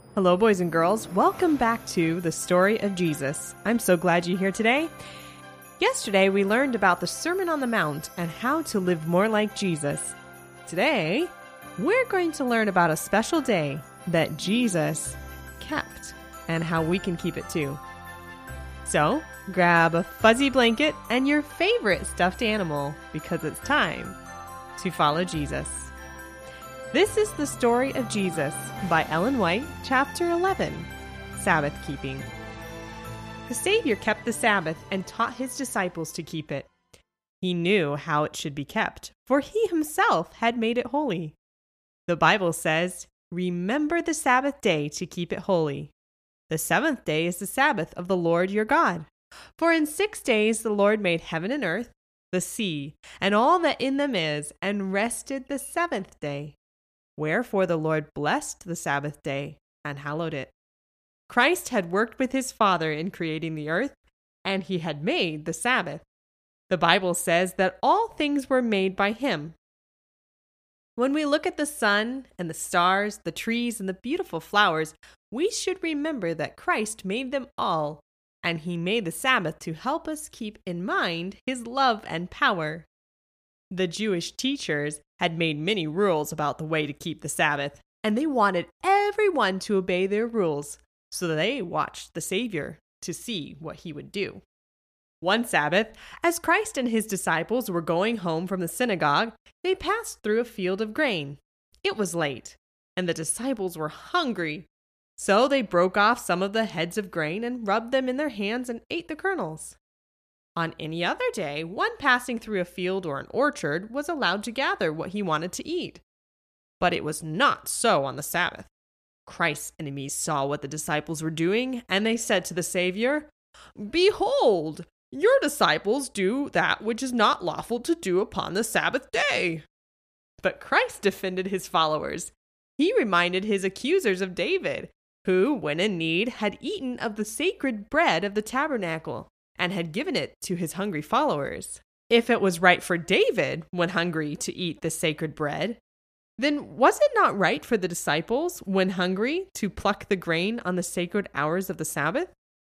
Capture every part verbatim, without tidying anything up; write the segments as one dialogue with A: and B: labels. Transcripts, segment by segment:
A: Hello, boys and girls. Welcome back to the story of Jesus. I'm so glad you're here today. Yesterday, we learned about the Sermon on the Mount and how to live more like Jesus. Today, we're going to learn about a special day that Jesus kept and how we can keep it too. So, grab a fuzzy blanket and your favorite stuffed animal because it's time to follow Jesus. This is the story of Jesus by Ellen White, chapter eleven, Sabbath Keeping. The Savior kept the Sabbath and taught his disciples to keep it. He knew how it should be kept, for he himself had made it holy. The Bible says, "Remember the Sabbath day to keep it holy. The seventh day is the Sabbath of the Lord your God. For in six days the Lord made heaven and earth, the sea, and all that in them is, and rested the seventh day. Wherefore the Lord blessed the Sabbath day and hallowed it." Christ had worked with his Father in creating the earth, and he had made the Sabbath. The Bible says that all things were made by him. When we look at the sun and the stars, the trees, and the beautiful flowers, we should remember that Christ made them all, and he made the Sabbath to help us keep in mind his love and power. The Jewish teachers had made many rules about the way to keep the Sabbath, and they wanted everyone to obey their rules, so they watched the Savior to see what he would do. One Sabbath, as Christ and his disciples were going home from the synagogue, they passed through a field of grain. It was late, and the disciples were hungry, so they broke off some of the heads of grain and rubbed them in their hands and ate the kernels. On any other day, one passing through a field or an orchard was allowed to gather what he wanted to eat. But it was not so on the Sabbath. Christ's enemies saw what the disciples were doing, and they said to the Savior, "Behold, your disciples do that which is not lawful to do upon the Sabbath day." But Christ defended his followers. He reminded his accusers of David, who, when in need, had eaten of the sacred bread of the tabernacle, and had given it to his hungry followers. If it was right for David, when hungry, to eat the sacred bread, then was it not right for the disciples, when hungry, to pluck the grain on the sacred hours of the Sabbath?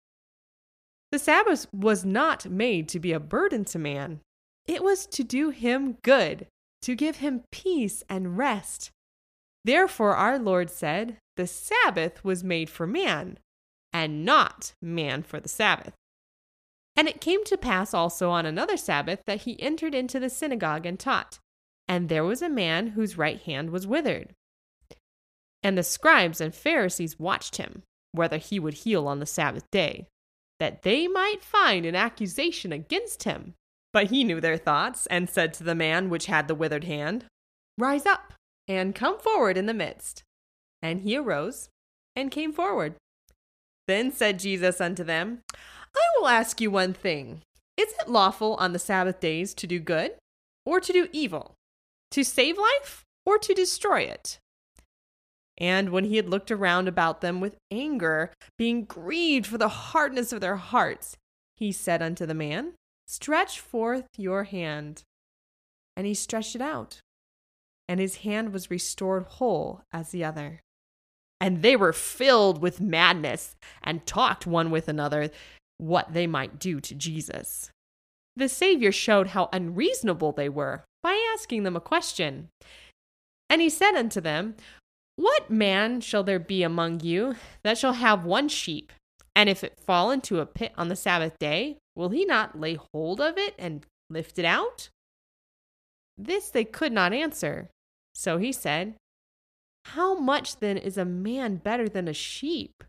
A: The Sabbath was not made to be a burden to man. It was to do him good, to give him peace and rest. Therefore our Lord said, "The Sabbath was made for man, and not man for the Sabbath." And it came to pass also on another Sabbath that he entered into the synagogue and taught. And there was a man whose right hand was withered. And the scribes and Pharisees watched him, whether he would heal on the Sabbath day, that they might find an accusation against him. But he knew their thoughts, and said to the man which had the withered hand, "Rise up, and come forward in the midst." And he arose, and came forward. Then said Jesus unto them, "I will ask you one thing. Is it lawful on the Sabbath days to do good, or to do evil? To save life, or to destroy it?" And when he had looked around about them with anger, being grieved for the hardness of their hearts, he said unto the man, "Stretch forth your hand." And he stretched it out, and his hand was restored whole as the other. And they were filled with madness, and talked one with another what they might do to Jesus. The Savior showed how unreasonable they were by asking them a question. And he said unto them, "What man shall there be among you that shall have one sheep, and if it fall into a pit on the Sabbath day, will he not lay hold of it and lift it out?" This they could not answer. So he said, "How much then is a man better than a sheep?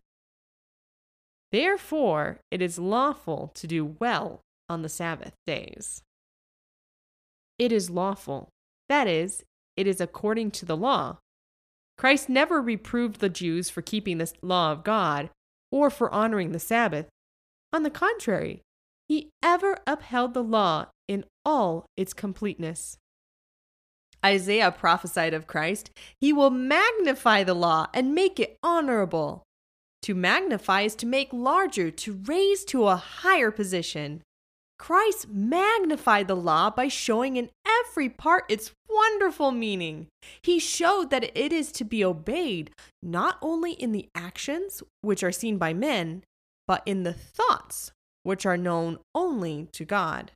A: Therefore it is lawful to do well on the Sabbath days." It is lawful. That is, it is according to the law. Christ never reproved the Jews for keeping the law of God or for honoring the Sabbath. On the contrary, he ever upheld the law in all its completeness. Isaiah prophesied of Christ, "He will magnify the law and make it honorable." To magnify is to make larger, to raise to a higher position. Christ magnified the law by showing in every part its wonderful meaning. He showed that it is to be obeyed not only in the actions, which are seen by men, but in the thoughts, which are known only to God.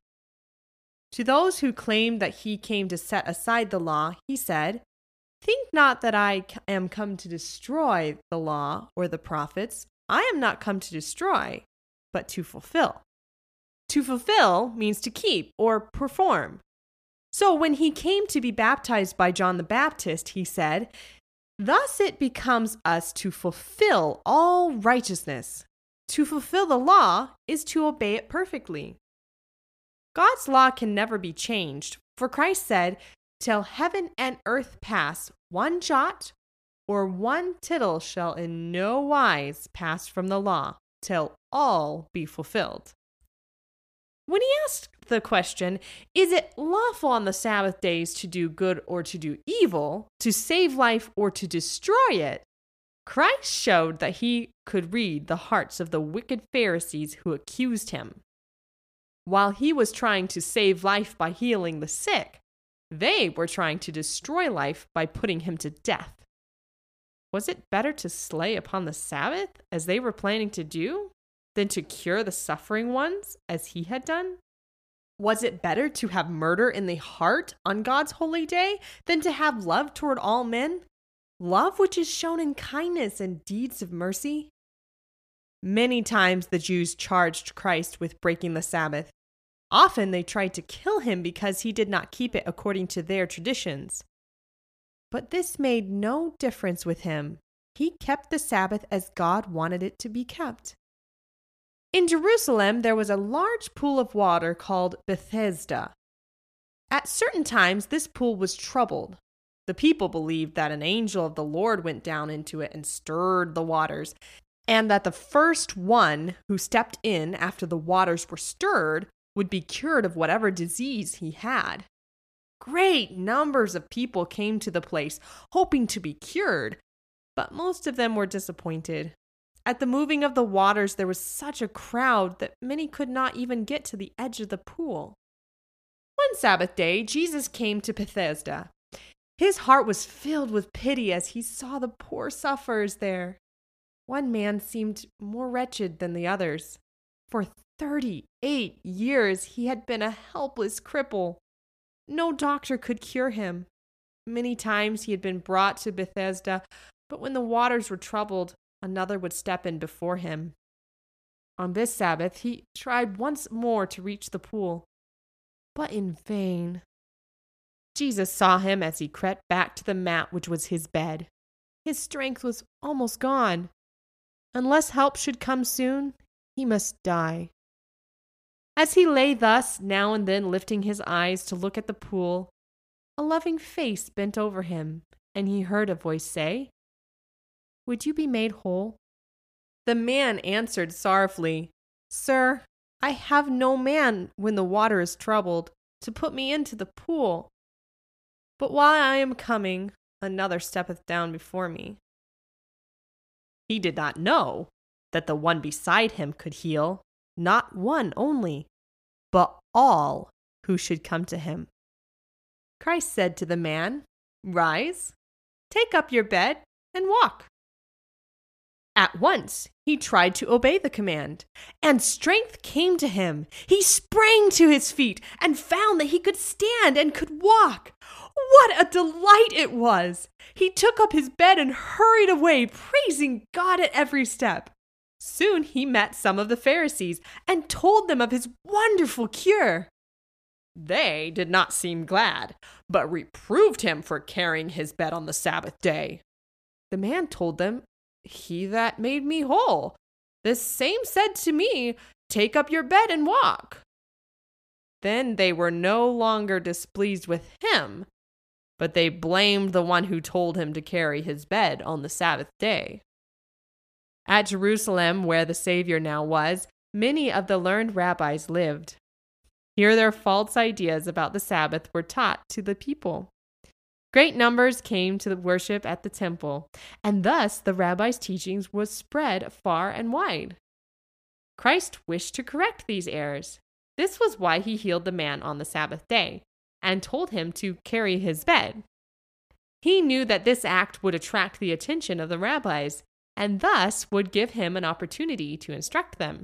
A: To those who claim that he came to set aside the law, he said, "Think not that I am come to destroy the law or the prophets. I am not come to destroy, but to fulfill." To fulfill means to keep or perform. So when he came to be baptized by John the Baptist, he said, "Thus it becomes us to fulfill all righteousness." To fulfill the law is to obey it perfectly. God's law can never be changed, for Christ said, "Till heaven and earth pass, one jot or one tittle shall in no wise pass from the law, till all be fulfilled." When he asked the question, is it lawful on the Sabbath days to do good or to do evil, to save life or to destroy it, Christ showed that he could read the hearts of the wicked Pharisees who accused him. While he was trying to save life by healing the sick, they were trying to destroy life by putting him to death. Was it better to slay upon the Sabbath, as they were planning to do, than to cure the suffering ones, as he had done? Was it better to have murder in the heart on God's holy day than to have love toward all men? Love which is shown in kindness and deeds of mercy? Many times the Jews charged Christ with breaking the Sabbath. Often they tried to kill him because he did not keep it according to their traditions. But this made no difference with him. He kept the Sabbath as God wanted it to be kept. In Jerusalem, there was a large pool of water called Bethesda. At certain times, this pool was troubled. The people believed that an angel of the Lord went down into it and stirred the waters, and that the first one who stepped in after the waters were stirred would be cured of whatever disease he had. Great numbers of people came to the place, hoping to be cured, but most of them were disappointed. At the moving of the waters, there was such a crowd that many could not even get to the edge of the pool. One Sabbath day, Jesus came to Bethesda. His heart was filled with pity as he saw the poor sufferers there. One man seemed more wretched than the others. For thirty-eight years, he had been a helpless cripple. No doctor could cure him. Many times he had been brought to Bethesda, but when the waters were troubled, another would step in before him. On this Sabbath, he tried once more to reach the pool, but in vain. Jesus saw him as he crept back to the mat which was his bed. His strength was almost gone. Unless help should come soon, he must die. As he lay thus, now and then lifting his eyes to look at the pool, a loving face bent over him, and he heard a voice say, "Would you be made whole?" The man answered sorrowfully, "Sir, I have no man when the water is troubled to put me into the pool. But while I am coming, another steppeth down before me." He did not know that the one beside him could heal, not one only, but all who should come to him. Christ said to the man, "Rise, take up your bed, and walk." At once he tried to obey the command, and strength came to him. He sprang to his feet and found that he could stand and could walk. What a delight it was! He took up his bed and hurried away, praising God at every step. Soon he met some of the Pharisees and told them of his wonderful cure. They did not seem glad, but reproved him for carrying his bed on the Sabbath day. The man told them, "He that made me whole, the same said to me, 'Take up your bed and walk.'" Then they were no longer displeased with him, but they blamed the one who told him to carry his bed on the Sabbath day. At Jerusalem, where the Savior now was, many of the learned rabbis lived. Here their false ideas about the Sabbath were taught to the people. Great numbers came to worship at the temple, and thus the rabbis' teachings was spread far and wide. Christ wished to correct these errors. This was why he healed the man on the Sabbath day. and told him to carry his bed. He knew that this act would attract the attention of the rabbis and thus would give him an opportunity to instruct them.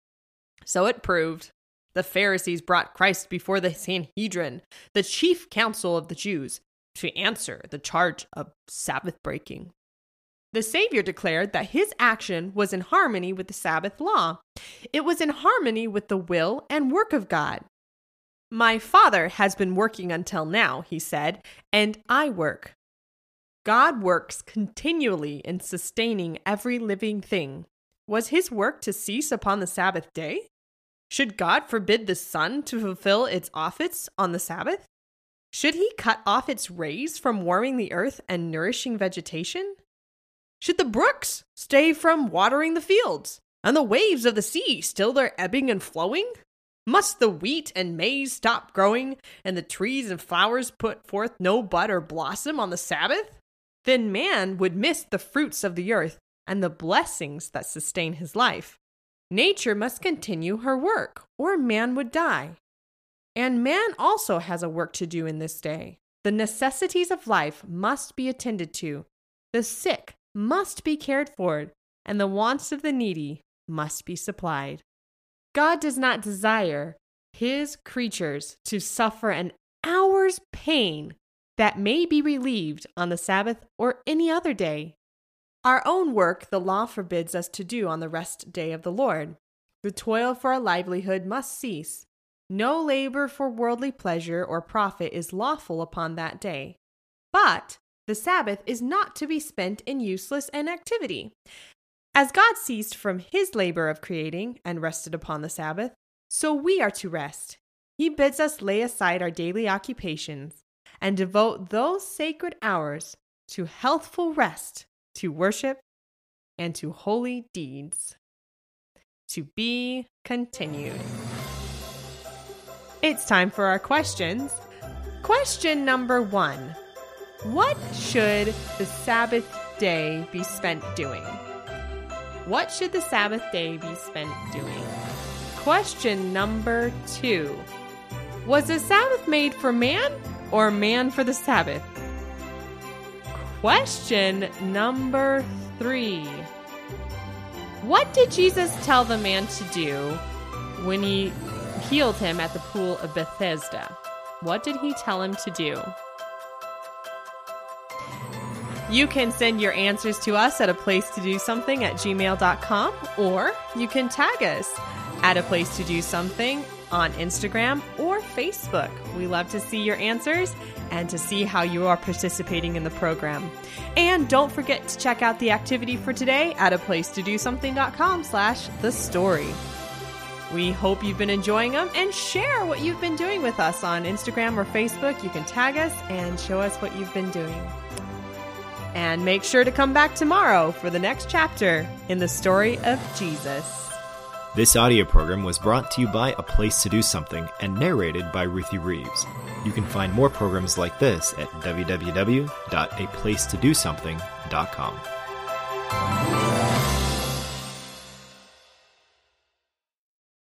A: So it proved. The Pharisees brought Christ before the Sanhedrin, the chief council of the Jews, to answer the charge of Sabbath breaking. The Savior declared that his action was in harmony with the Sabbath law. It was in harmony with the will and work of God. My Father has been working until now, he said, and I work. God works continually in sustaining every living thing. Was his work to cease upon the Sabbath day? Should God forbid the sun to fulfill its office on the Sabbath? Should he cut off its rays from warming the earth and nourishing vegetation? Should the brooks stay from watering the fields, and the waves of the sea still their ebbing and flowing? Must the wheat and maize stop growing, and the trees and flowers put forth no bud or blossom on the Sabbath? Then man would miss the fruits of the earth and the blessings that sustain his life. Nature must continue her work, or man would die. And man also has a work to do in this day. The necessities of life must be attended to. The sick must be cared for, and the wants of the needy must be supplied. God does not desire his creatures to suffer an hour's pain that may be relieved on the Sabbath or any other day. Our own work the law forbids us to do on the rest day of the Lord. The toil for a livelihood must cease. No labor for worldly pleasure or profit is lawful upon that day. But the Sabbath is not to be spent in useless inactivity. As God ceased from his labor of creating and rested upon the Sabbath, so we are to rest. He bids us lay aside our daily occupations and devote those sacred hours to healthful rest, to worship, and to holy deeds. To be continued. It's time for our questions. Question number one. What should the Sabbath day be spent doing? What should the Sabbath day be spent doing? Question number two. Was the Sabbath made for man or man for the Sabbath? Question number three. What did Jesus tell the man to do when he healed him at the pool of Bethesda? What did he tell him to do? You can send your answers to us at a place to do something at gmail dot com, or you can tag us at a place to do something on Instagram or Facebook. We love to see your answers and to see how you are participating in the program. And don't forget to check out the activity for today at a place to do something dot com slash the story. We hope you've been enjoying them, and share what you've been doing with us on Instagram or Facebook. You can tag us and show us what you've been doing. And make sure to come back tomorrow for the next chapter in the story of Jesus.
B: This audio program was brought to you by A Place to Do Something and narrated by Ruthie Reeves. You can find more programs like this at w w w dot a place to do something dot com.